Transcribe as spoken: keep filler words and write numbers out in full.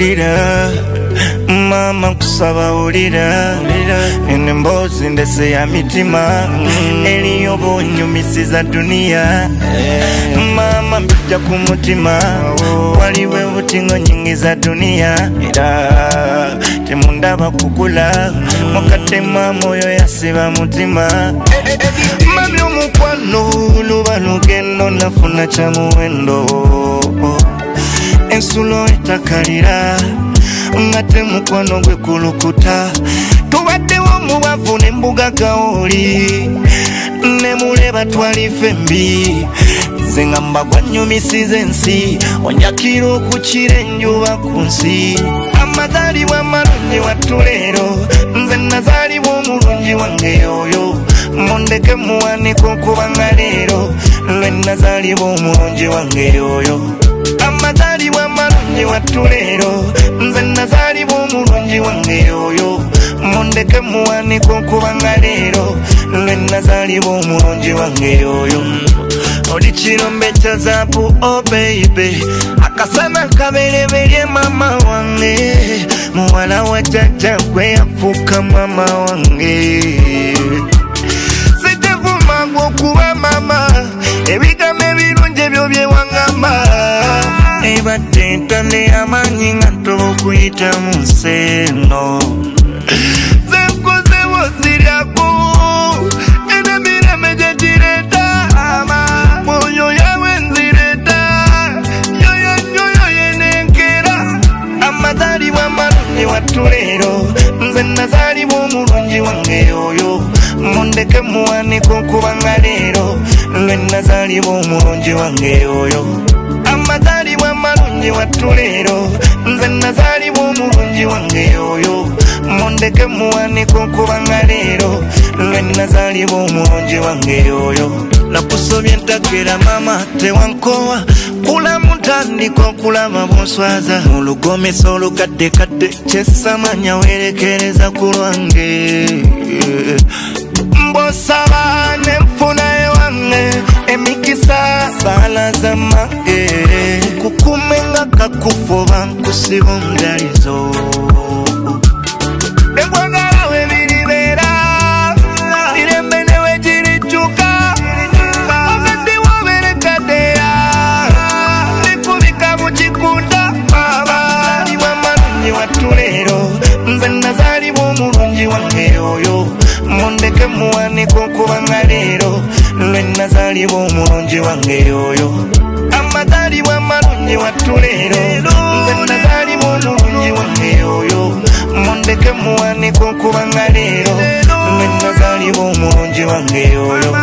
ulira mama kusaba ulira ene mbozi ndese ya mitima eliyo bonyumisiza dunia mama mbija kumutima waliwe butingo nyingi za dunia era temundaba kukula mukatema moyo yasiba mutima mami omukwano luba lugendo nafuna cha muwendo ensulo etakalira ngate mukwano gwe kulukuta tubaddewo mubavu nembuga gaoli nemuleba twalife mbi zengamba gwanyumisiza ensi onjakira okukira enjuba ku nsi amazaalibwa amalungi wattu leero nze nazaalibwa omulungi wange oyo mundeke muwanike okubanga leero lwe nazaalibwa omulungi wange oyo amazaalibwa amalungi wattu leero nze nazaalibwa omulungi wange oyo mundeke muwanike okubanga leero lwe nazaalibwa omulungi wange oyo oli kirombe kya zaabu oh baby akasana kabereberye mama wange muwala wa jjajja gwe yafuuka mama wange sitevumanga okuba mama ebigambo ebirungi ebyo bye wangamba ebadde ntane amaanyi nga ntoba okuyita mu nsi eno zenkozewo ziryaku enemireme gye gireeta mwoyo yawe nzireeta yoyonyoyo yenenkera amazaalibwa amalungi wattu leero nze nazaalibwa omulungi wange oyo mundeke muwanike okubanga leero lwe nazaalibwa omulungi wange oyo amazaalibwa amalungi wattu leero nze nazaalibwa omulungi wange oyo mundeke muwanike okubanga leero lwe nazaalibwa omulungi wange oyo nakusobye ntakera mama tewankowa kulamu ntandika okulaba bonswaza mu lugomesa olukaddekadde kyesamanya werekereza ku lwange mbosaba nenfuna ewange emikisa sala za mange kukumenga kakufoba nkusiba omudalizo ekwagala we biribeera birembe ne we giricuka wakati woberekaddeya nikubika mu kikunda amazaalibwa amalungi wattu leero nze nazaalibwa omulungi wange oyo mundeke muwanike okubanga leero lwe nazaalibwa omulungi wange oyo amazaalibwa amalungi wattu leero nze nazaalibwa omulungi wange oyo mundeke muwanike okubanga leero lwe nazaalibwa omulungi wange oyo